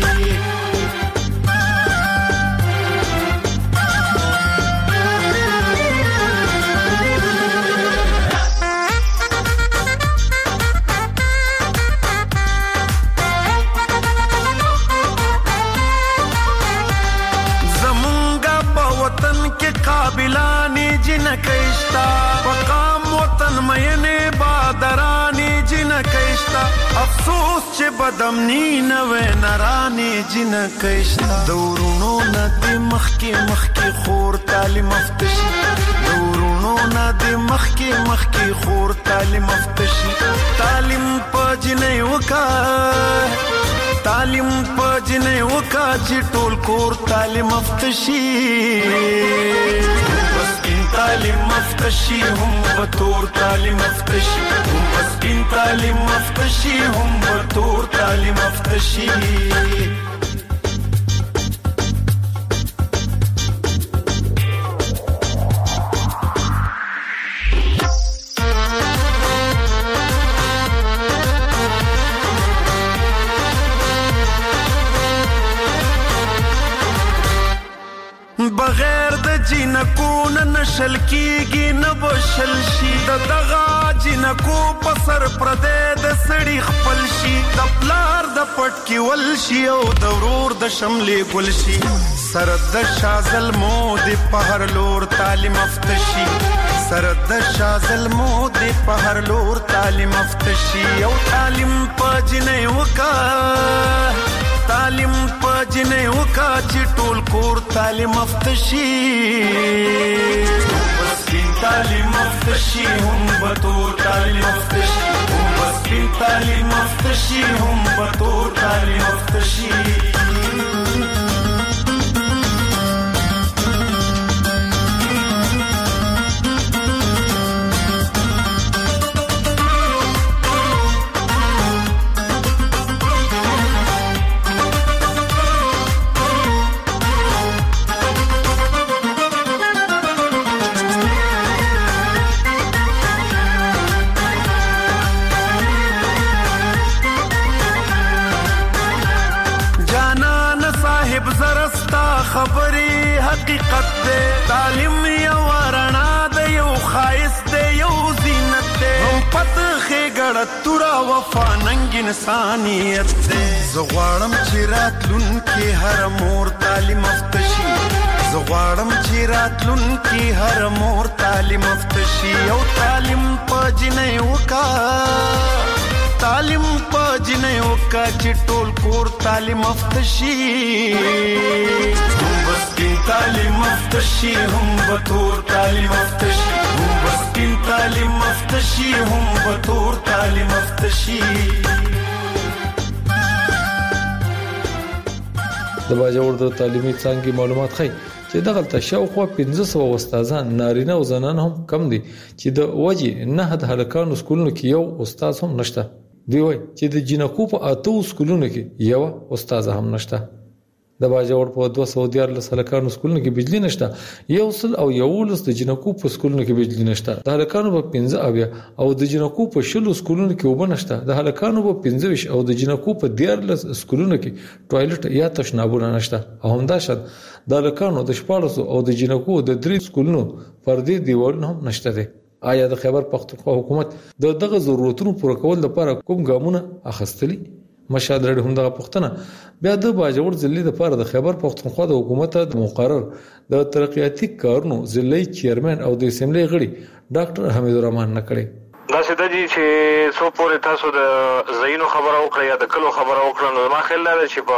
زمونگا با وطن کے قابلانی جنکشتا مقام وطن مینه بادرانی جنکشتا افسوس چې بدمنی نوې نرانی جنکشتا دورونو ندی مخکی خور تعلیم افتشي دورونو ندی مخکی خور تعلیم افتشي تعلیم پجنې وکا تعلیم پجنې وکا چې ټول کور تعلیم افتشي تعلیم افتشی هم بطور تعلیم افتشی مسکین تعلیم افتشی هم بطور تعلیم افتشی بغیر د جنکو نه نشل کیږي نه بشل شي د دغه جنکو په سر پردې د سړي خپل شي د پلار د پټ کې ول شي او د ورور د شملې ګل شي سرد د شازل مو د پهر لور تعلیم افتشي سرد د شازل مو د پهر لور تعلیم افتشي او تعلیم پجنې وکا تعلیم پجنې وکا چې ټول کور تعلیم افتشي بس تعلیم افتشي هم بطور تعلیم افتشي بس تعلیم افتشي هم بطور تعلیم افتشي خبري حقیقت دے تعلیم یو رڼا دے یو خایس دے یو زینت دے هم پتخه ګړه تورا وفا ننګ انسانیت دے زغواړم چې راتلون کې هر مور تعلیم افتشي زغواړم چې راتلون کې هر مور تعلیم افتشي او تعلیم پجنې وکا تعلیم پجنې وکا چې ټول کور تعلیم افتشي بس تعلیم افتشي هم بطور تعلیم افتشي بس تعلیم افتشي هم بطور تعلیم افتشي د باجوړ د تعلیمي څانګې معلومات ښيي چې دغه شاوخوا 1500 استادان نارینه او زنانه هم کم دي چې د وجې نه د هلکانو سکولونو کې یو استاد هم نشته دی وای چې د جنکو په 8 سکولونو کې یو استاد هم نشته د باجوړ په 214 هلکانو سکولونو کې بجلی نشته یو سل او یو لس د جنکو په سکولونو کې بجلی نشته د هلکانو په 15 او د جنکو په 10 سکولونو کې وب نشته د هلکانو په 15 او د جنکو په 14 سکولونو کې ټوایلټ یا تشنابونه نشته او همداشت د هلکانو د 14 او د جنکو د 3 سکولونو فردي دیوالونه هم نشته دي آیا د خیبر پختونخوا حکومت د دغه ضرورتونو پوره کول لپاره کوم ګامونه اخیستلي مشهد لري هم دغه پښتنه بیا د باجوړ ضلع لپاره د خیبر پختونخوا د حکومت د مقرر د ترقیاتي کارونو ضلعي چیرمن او د اسمبلی غړي ډاکټر حمید الرحمن نکړي دا سده دي چې څو پورې تاسو د زینو خبره وکړه یا د کلو خبره وکړه نو ما خیال لري چې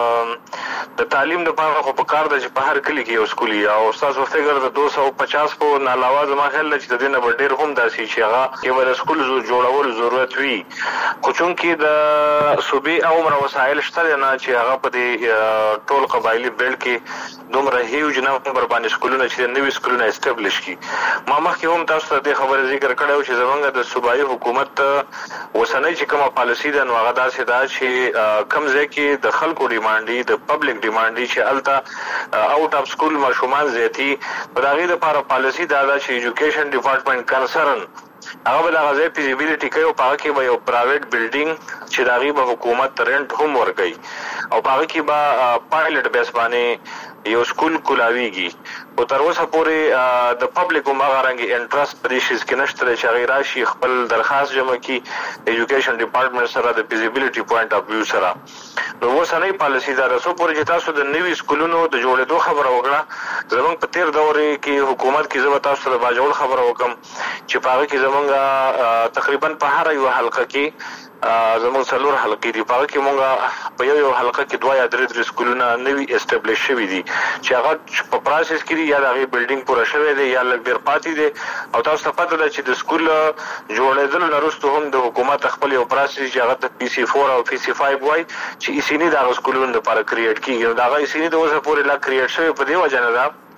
په د تعلیم لپاره خو په کار د چې په هر کلی کې یو سکول یا او تاسو فکر د 250 په علاوه ما خیال لري چې د دینه ډېر هم داسي چې هغه کې ور سکول جوړول ضرورت وي خو چونکې د صوبې عمر وسایل شته نه چې هغه په دې ټول قبایلی بیلډ کې دومره هیوج نمبر باندې سکولونه چې نوې سکولونه اسټابلیش کی ما مخکې هم تاسو ته د خبره ذکر کړو چې زمونږ د صوبایي حکومت وسنۍ چې کومه پالیسی ده نو هغه داسې ده چې کم ځای کې د خلکو ډیمانډي د پبلک ډیمانډي چې الته آوټ اف سکول ماشومان زیاتی په دغه لپاره پالیسی دا ده چې ایجوکیشن ډپارټمنټ کنسرن هغه به د غزې فیزیبিলিټی کوي او هغه کې به یو پرایویټ بلډینګ چې دغه به حکومت رنٹ هم ورکړي او هغه کې به پایلټ بیس باندې یو سکول کولاویږي او تر اوسه پورې د پبلک هم هغه رنګ انټرست پرې شي چې نشته چې هغه راشي خپل درخواست جمع کړي ایجوکیشن ډپارټمنټ سره د فیزیبিলিټی پوینټ اف ویو سره نو وسنۍ پالیسی دا رسو پورې چې تاسو د نوي سکولونو د جوړېدو خبره وکړه زمونږ په تیر دور کې حکومت کې زما تاسو د باجوړ خبره وکم چې په هغه کې زمونږ تقریبا په هر یو حلقه کې زموږ څلور حلقې دي په هغه کې مونږ په یو حلقه کې 2 یا 3 سکولونه نوي اسټابلیش شوي دي چې هغه په پروسس کې یا د بلډینګ پوره شوی دی یا لږ ډیر پاتې دی او تاسو ته پته ده چې د سکول جوړېدل وروسته هم د حکومت خپل یو پروسس چې هغه د PC4 او PC5 وای چې ایسینی د سکولونو لپاره کریټ کیږي دا غي ایسینی د اوسه پورې لا کریټ شوی په دی وجه نه ده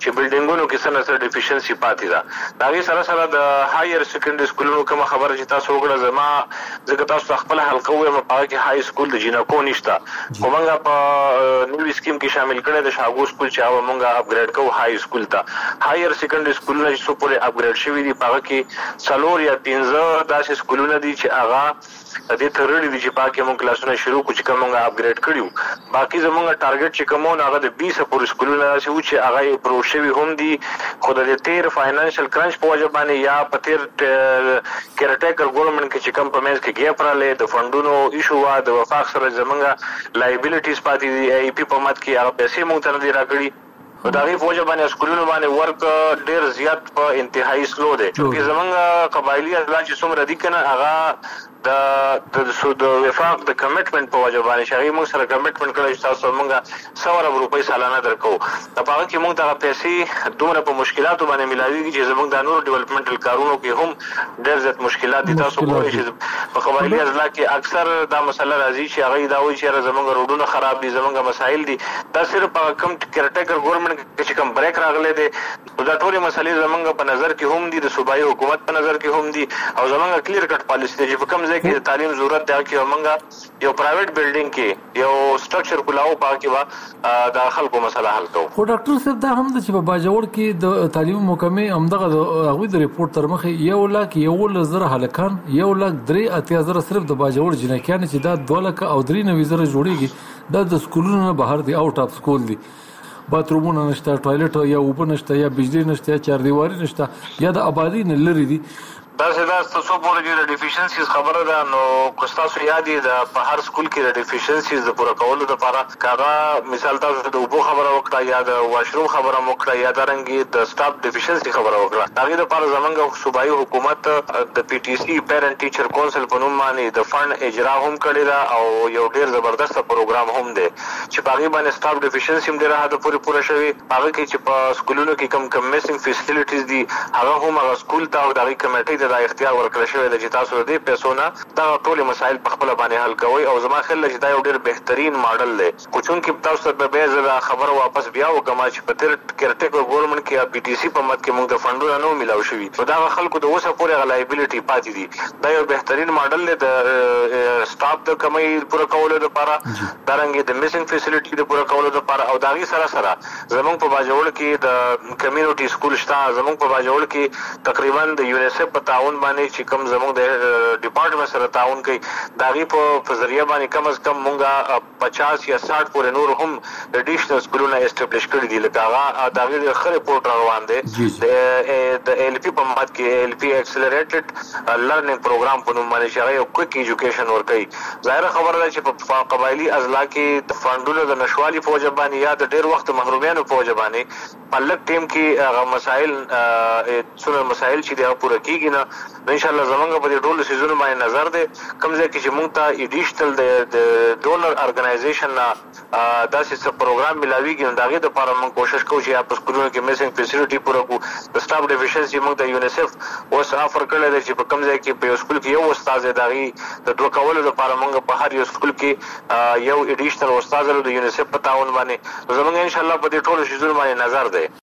چې بلډینګونو کې څه ډیفیشنسي پاتې ده. دا غي سره د هایر سیکنډري سکولونو کوم خبره چې تاسو وکړه زما ځکه تاسو خپل حلقه وې په کې های سکول د جنکو نشته کومه په نوې سکیم کې شامل کړي د شاګو سکول چې هغه مونږه اپګریډ کوو های سکول ته. هایر سیکنډري سکولونه چې څو پورې اپګریډ شوي دي په کې 4 یا 15 داسې سکولونه دي چې هغه د دې ترړې دي چې پاکه مونږ کلاسونه شروع کوو چې کومه اپګریډ کړیو. باقي زمونږ ټارګټ چې کومونه هغه د 20 پورې سکولونه چې هغه پروژه شوی هم دي خو د تیر فاینانشل کرنچ په وجه باندې یا په تیر کیرټیکر ګورنمنت کې چې کم په منځ کې ګیپ راغلی د فندونو ایشو وا د وفاق سره زمونږ لایبیلیټیز پاتې دي ای پی په مات کې هغه پیسې مونږ ته نه دی راکړي او دا غي په وجه باندې سکولونو باندې ورک ډیر زیات په انتهایی سلو دی چې زمونږ قبایلی اضلاع چې څومره دي کنه هغه د وفاق د کمټمنټ په وجه باندې شغی موږ سره کمټمنټ کړی چې تاسو موږ 100 روپۍ سالانه درکو. د هغه کې موږ ته پیسې دومره په مشکلاتو باندې ملاويږي چې زموږ د نور ډیولپمنټل کارونو کې هم ډېر زیات مشکلات دي. تاسو کولی شئ په قبایلی اضلاع کې اکثر دا مسله راځي چې هغه دا وایي چې زموږ روډونه خراب دي زموږ مسایل دي دا صرف په کم کیرټیکر ګورنمنت کې کم بریک راغلی دی دا ټول مسلې زموږ په نظر کې هم دي د صوبایي حکومت په نظر کې هم دي او زموږ کلیر کټ پالیسی دی چې په کوم کې تعلیم ضرورت دی چې موږ یو پرایویټ بلډینګ کې یو سټرکچر کولاو پاکي وا د خلکو مسله حل کوو. خو ډاکټر صاحب دا هم د چې په باجوړ کې د تعلیم محکمې همدغه هغه د ریپورت تر مخه 1,00,000 هلکان 1,03,000 صرف د باجوړ جنکیان چې دا 2,93,000 جوړیږي دا د سکولونو نه بهر دی آوټ اف سکول دی باترومونه نشته ټوایلټ یا اوبه نشته یا بجلی نشته یا چاردیواري نشته یا د آبادی نه لري دي. دا څه پورې د ډیفیشنسیز خبره ده نو کوستاسو یادې د په هر سکول کې د ډیفیشنسیز د پوره کولو لپاره کاغه مثال تاسو د اوبو خبره وکړه یا د واشروم خبره وکړه یا د رنګي د سټاف ډیفیشنسي خبره وکړه دا غي لپاره زمونږ صوبایي حکومت د پی ټی سی پیرنټ ټیچر کونسل په نوم باندې د فند اجرا هم کړی دا او یو ډیر زبردست پروګرام هم دی چې باغی باندې سټاف ډیفیشنسي هم ډیره حد پوره شوی هغه کې چې په سکولونو کې کم میسنګ فیسیلیټیز دي هغه هم هغه سکول ته او د کمیټې د اختیار ورکړل شوی د چې تاسو دې پیسو نه دا ټول مسایل په خپل باندې حل کوي او زما خیال چې دا یو ډېر بهترین ماډل دی خو چونکې تاسو ته به زړه خبر واپس بیا وکما چې په تیر کیرټیکر ګورنمنت کې پی ټی سی په مت کې موږ ته فندونه نو ملاو شوی دا خلکو د اوسه پورې غلایبیلیټي پاتې دي دا یو بهترین ماډل دی د سټاف د کمی پوره کولو لپاره دا رنګ د میسنګ فیسیلیټي د پوره کولو لپاره او دا غي سره زمونږ په باجوړ کې د کمیونټي سکول شته زمونږ په باجوړ کې تقریبا د یونیسف په تعاون باندې چې کوم زموږ د ډپارټمنټ سره تعاون کوي دا غي په ذریعہ باندې کم از کم مونږه 50 یا 60 پورې نور هم اډیشنل سکولونه اسټابلیش کړی دي لکه هغه دا غي خره پورټ روان دي د ال پی په مات کې ال پی اکسلریټډ لرنینګ پروګرام په نوم باندې شغه یو کویک ایجوکیشن ورکوي ظاهر خبره ده چې په قبایلی اضلاع کې د فندونو د نشوالي په وجه باندې یا د ډیر وخت محرومیانو په وجه باندې په لک ټیم کې هغه مسائل څونه مسائل چې دا پوره کیږي نه ان شاء الله زمونږ په دې ټولو سيزونو باندې نظر دی کوم ځای کې چې مونږ ته ایډیشنل د ډونر ارګنایزیشن داسې څه پروګرام ملاويږي نو دا غي د لپاره مونږ کوشش کوو چې په سکولونو کې میسنګ فیسیلیټي پوره کو د سټاف ډیفیشنسي مونږ د یونیسف اوس افر کړل چې په کوم ځای کې په سکول کې یو استاد دا غي د دوه کولو لپاره مونږ په هر یو سکول کې یو ایډیشنل استاد له د یونیسف په تعاون باندې زمونږ ان شاء الله په دې ټولو سيزونو باندې نظر دی.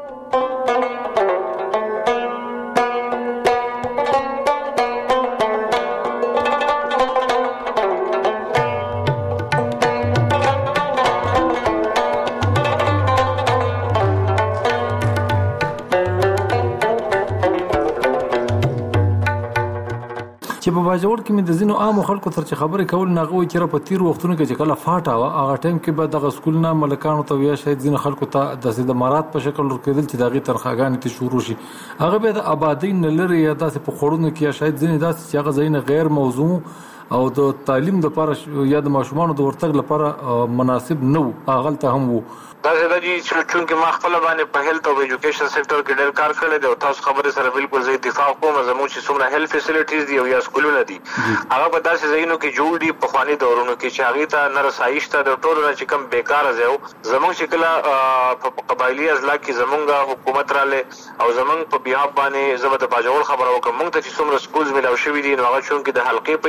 چې په باجوړ کې مې د زینو عام خلکو تر چې خبرې کول نه غوي چې په تیر وختونو کې چې کله فاټا وا هغه ټایم کې به د سکول نه ملکانو ته یا شاید زینو خلکو ته د امارات په شکل ورکېدل چې دغه ترخاګانې ته شروع شي هغه به د آبادی نه لري یا داسې په خورونو کې یا شاید زینې داسې چې هغه زین غیر موضوع او د تعلیم لپاره یا د ماشومان د ورتګ لپاره مناسب نه وو هغه ته هم وو دا زدي چې ما خپل باندې په هیلث او ایجوکیشن سېکټر کې ډېر کار کړی دی او تاسو خبرې سره بالکل زه اتفاق کوم زموږ چې څومره هیلث فیسیلیټیز دي او یا سکولونه دي هغه په داسې ځایونو کې جوړ دي په خواني دورونو کې چې هغه ته نه رسایش ته د ټولو نه چې کم بیکار ځایو زموږ چې کله په قبایلی اضلاع کې زموږ حکومت رااله او زموږ په بیا باندې زبر د باجوړ خبره وکم موږ ته چې څومره سکولز ملاو شوی دي نو هغه چون کې د حلقې په حساب باندې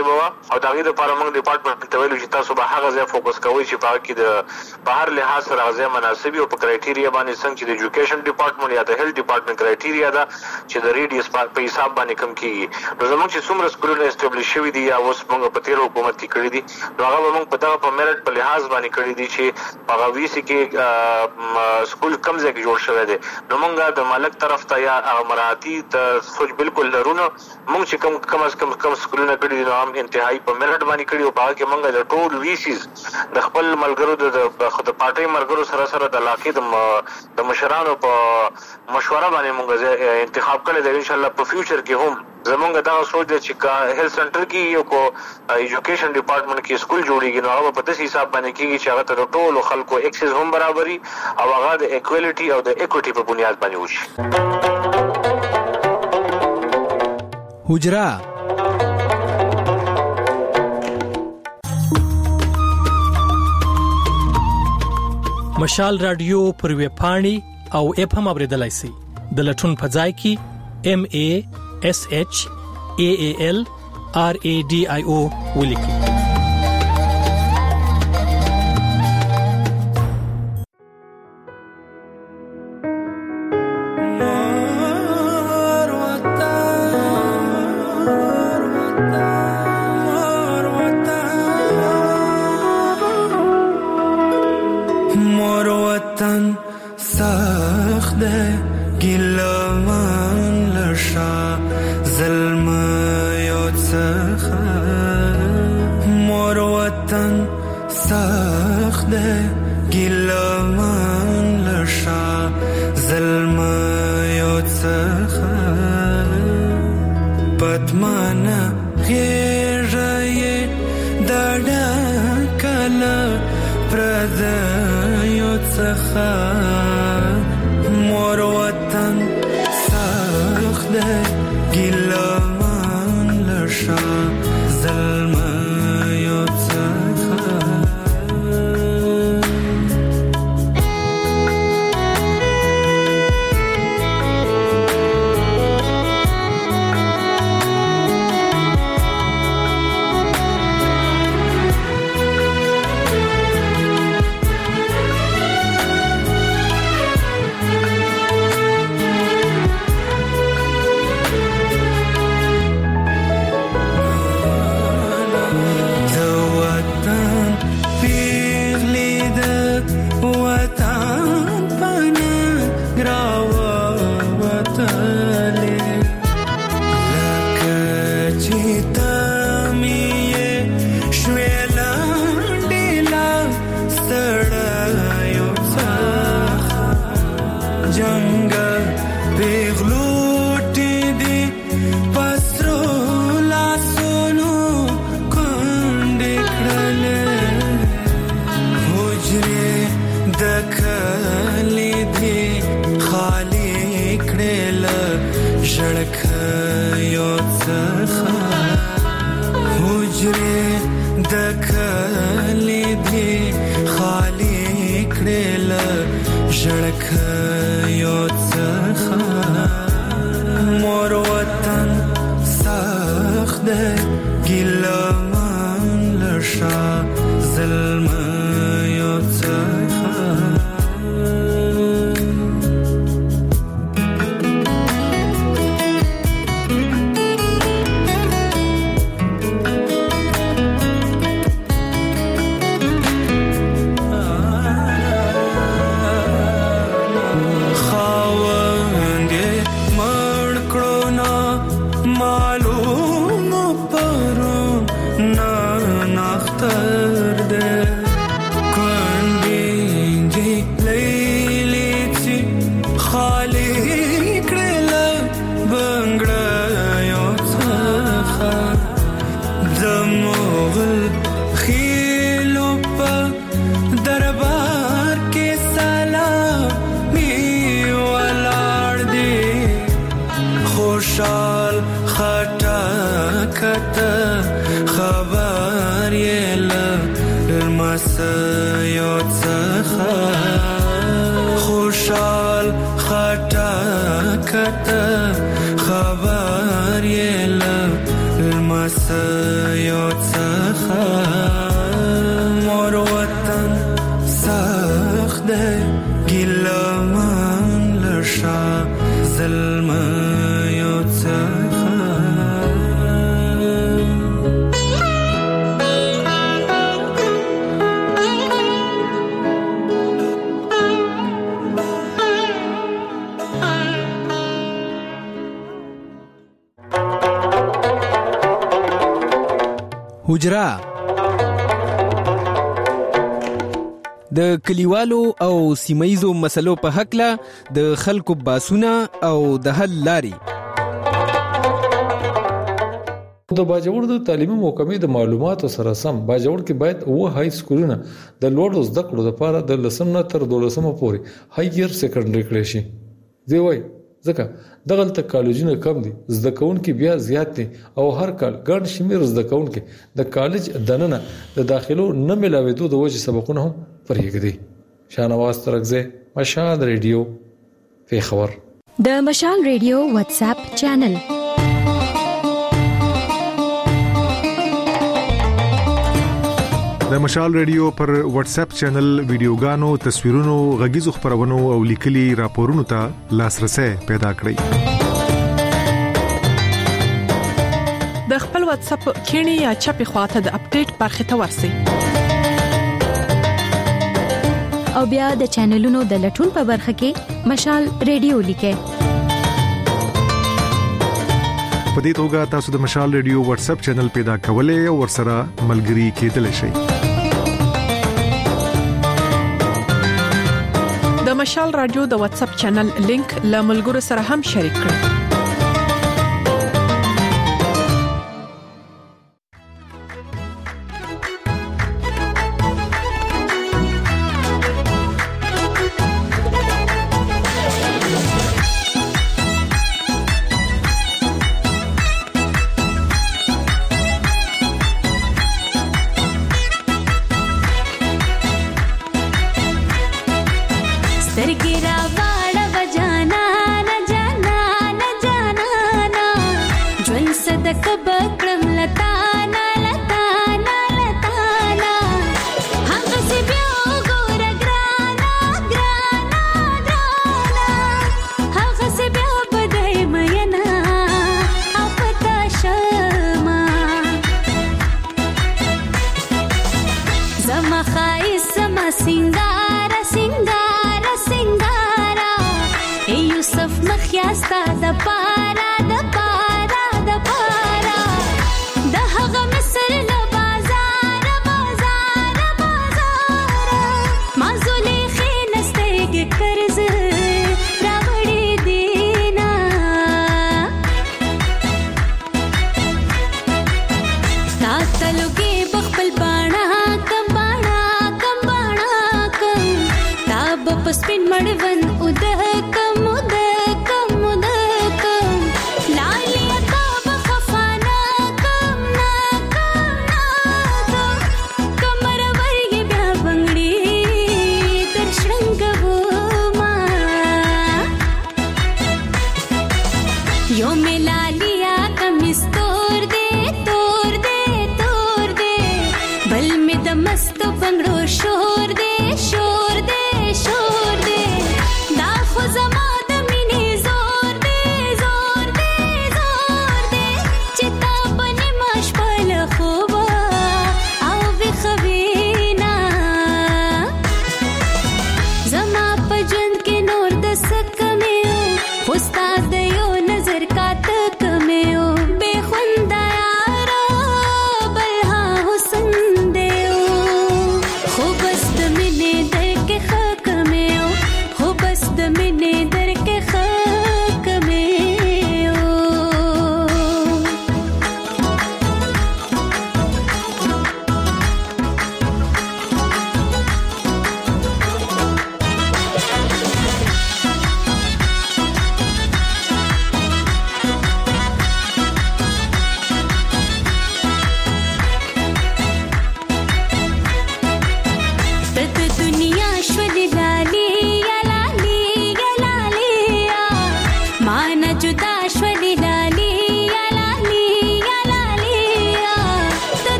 باندې بوا او دا غي د لپاره موږ ډپارټمنټ ته ویلو چې تاسو به هغه ځای فوکس کوئ چې په کې د بهر لحاظ سره غزه مناسبي او په کرایټیریا باندې څنګه چې د ایجوکیشن ډپارټمنټ یا د هیلث ډپارټمنټ کرایټیریا دا چې د ریډیوس په حساب باندې کم کیږي نو زموږ چې څومره سکولونه اسټابلیش شوي دي یا اوس موږ په تیر حکومت کې کړی دي نو هغه موږ په دغه په میرټ په لحاظ باندې کړی دي چې هغه ویسي کې سکول کم ځای کې جوړ شوی دی نو موږ د مالک طرف ته یا مراعاتي ته سوچ بالکل لرونه موږ چې کم از کم سکولونه کړی دي نو هم انتهایی په میرټ باندې کړی او هغه کې موږ د ټول ویسیز د خپل ملګرو د خود پارټي ملګرو سره د علاقې د مشرانو په مشوره باندې موږ انتخاب کړی دی ان شاء الله په فیوچر کې هم زمونږ دا سوچ دی چې هیلث سنټر کې یو کو ایجوکیشن ډپارټمنټ کې سکول جوړیږي نو هغه په داسې حساب باندې کېږي چې هغه ته د ټولو خلکو اکسس هم برابري او هغه د ایکوالټي او د ایکوټي په بنیاد باندې وشي. حجرا مشال رادیو پر ویب پاڼې او اپ هم اوریدلای شئ د لټون په ځای کې MASHALRADIO ولیکئ. سيو څخه مور وطن سخت دی ګلمان لشا ظلم یو څخه حجرا د کلیوالو او سیمایزو مسلو په حق له د خلکو باسونه او د حل لاري د باجوړ د تعلیمي محکمې د معلوماتو سره سم باجوړ کې باید های سکولونه د لوړو زده کړو لپاره د 10 نه تر 12 پورې هایر سیکنډري کړي شي دی وای ځکه دغلته کالجونه کم دي زده کوونکي بیا زیات دي او هر کال ګڼ شمیر زده کوونکي د کالج دننه د داخلو نه ملاويدو د وجه سبقونه هم پرېږدي. شانواز ترغزه مشال ریډیو پیښور. د مشال ریډیو واتس اپ چینل د مشال ریډیو پر واتس اپ چینل ویډیوګانو، تصویرونو، غږیزو خبرونو او لیکلي راپورونو ته لاسرسي پیدا کړئ. د خپل واتس اپ کینی یا چپی خواته د اپډیټ برخه ته ورسئ. او بیا د چینلونو د لټون په برخه کې مشال ریډیو لیکئ. په دې توګه تاسو د مشال ریډیو واتس اپ چینل پیدا کولای او ورسره ملګري کېدلی شئ. د مشال رادیو د واتس اپ چینل لینک له ملګرو سره هم شریک کړئ. Spin Madavan Udakam Udakam Udakam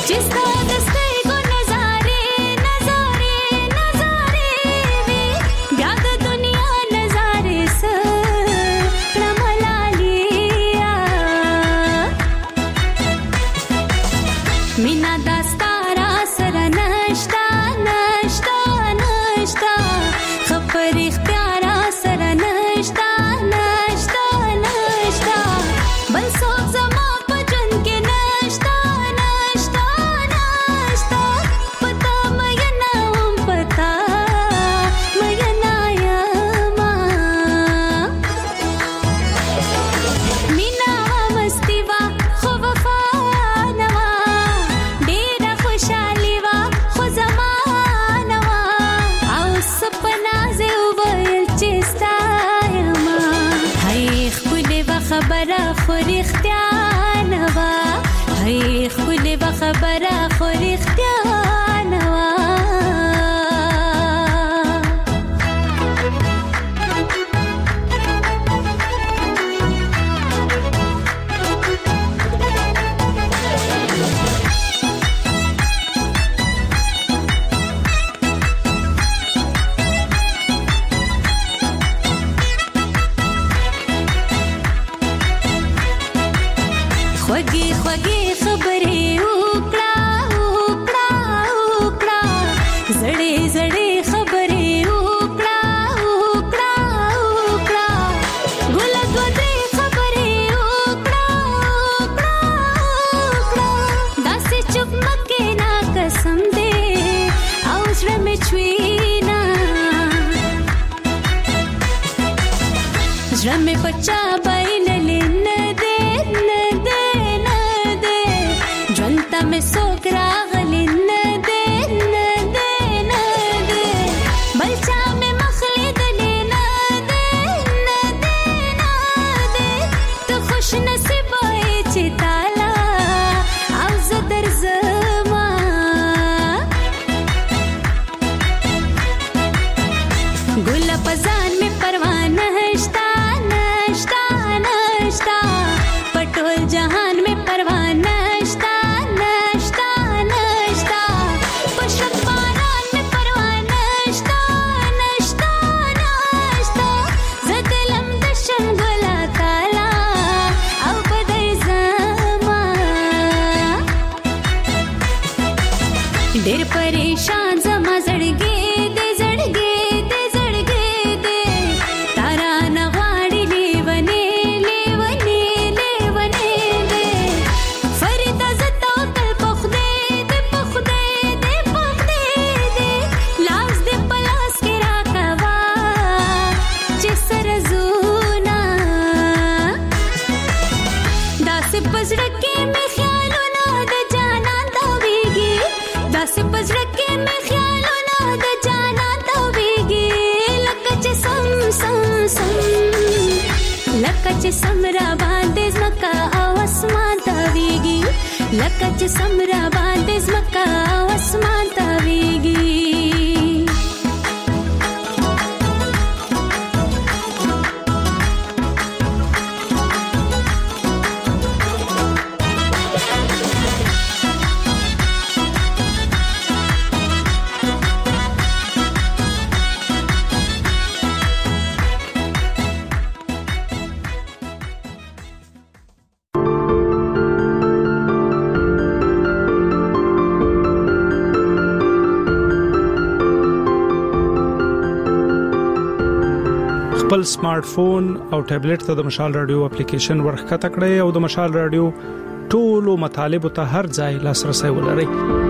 خپل سمارټ فون او ټابلیټ ته د مشال رادیو اپلیکیشن ورخکته کړئ او د مشال رادیو ټولو مطالب ته هر ځای لاسرسي ولرئ.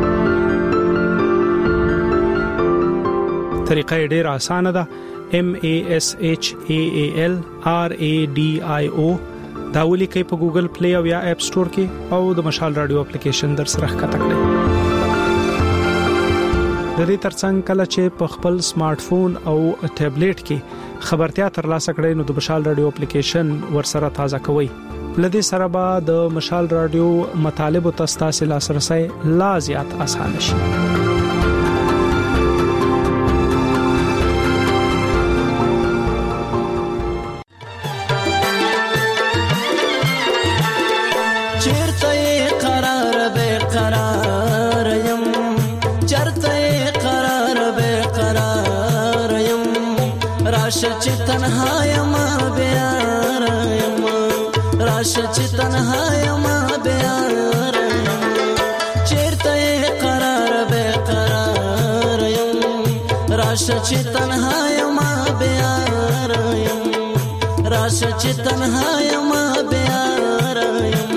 طریقه ډیره اسانه ده. MASHAALRADIO دا ولیکئ په ګوګل پلی او یا اپ سٹور کې او د مشال رادیو اپلیکیشن در سره ښکته کړئ. د دې ترڅنګ کله چې په خپل سمارټ فون او ټابلیټ کې خبرتیا ترلاسه کړئ نو د مشال رادیو اپلیکیشن ورسره تازه کوئ. لدې سره به د مشال رادیو مطالب او تاسو لاسرسي لا زیات اسانه شي. چیرته قرار به قرار راشه چې تنها یم بیار یم راشه چې تنها یم بیار یم چیرته قرار به قرار یم راشه چې تنها یم بیار یم راشه چې تنها یم بیار یم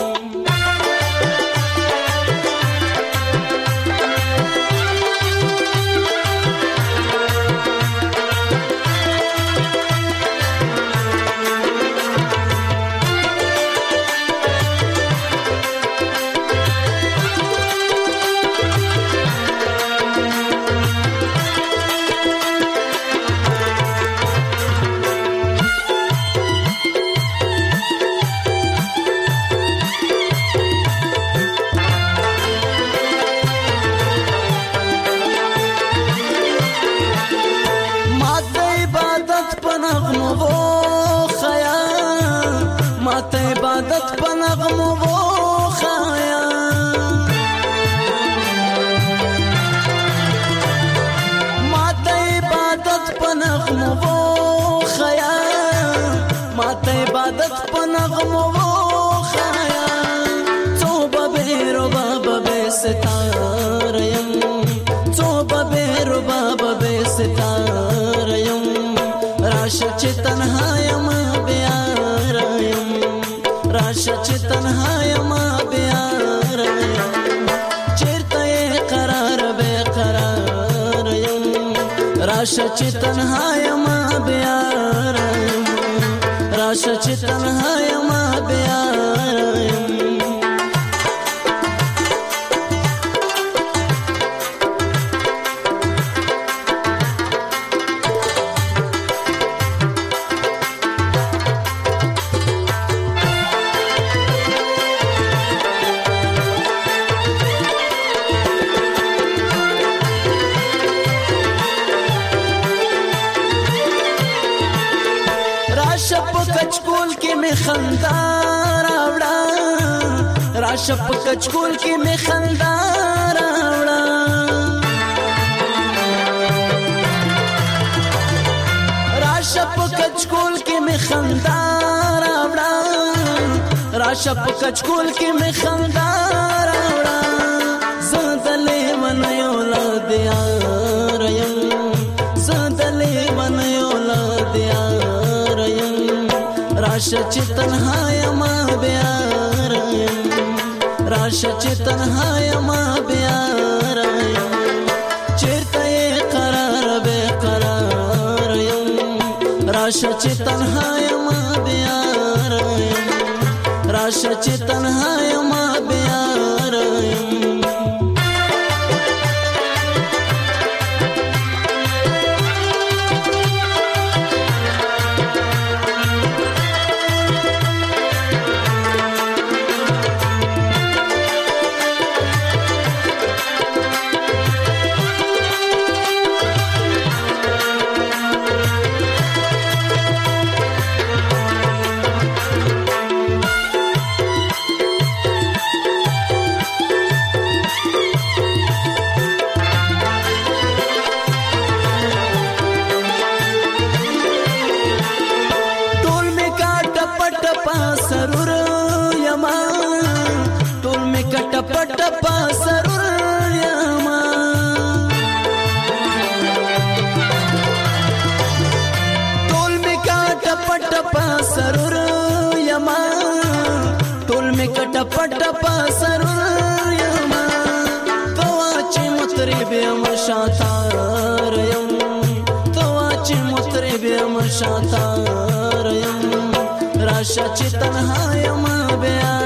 راشه چې تنها یم بیار یم راشه چې تنها یم بیار یم چیرته قرار به قرار یم راشه چې تنها یم بیار یم راشه چې تنها یم بیار یم خندا راوړه راشه په کچکول کې می خندا راوړه راشه په کچکول کې می خندا راوړه راشه په کچکول کې می خندا راوړه زندلې من یو لاد یار یم زندلې من یو لاد یار یم راشه چې تنها یم بیار یم راشه چې تنها یم بیار یم چیرته قرار به قرار یم راشه چې تنها یم بیار یم راشه چې تنها یم بیار یم پټ پاسرور یم توا چې مطرب یم شاتار یم توا چې مطرب یم شاتار یم راشه چې تنها یم بیار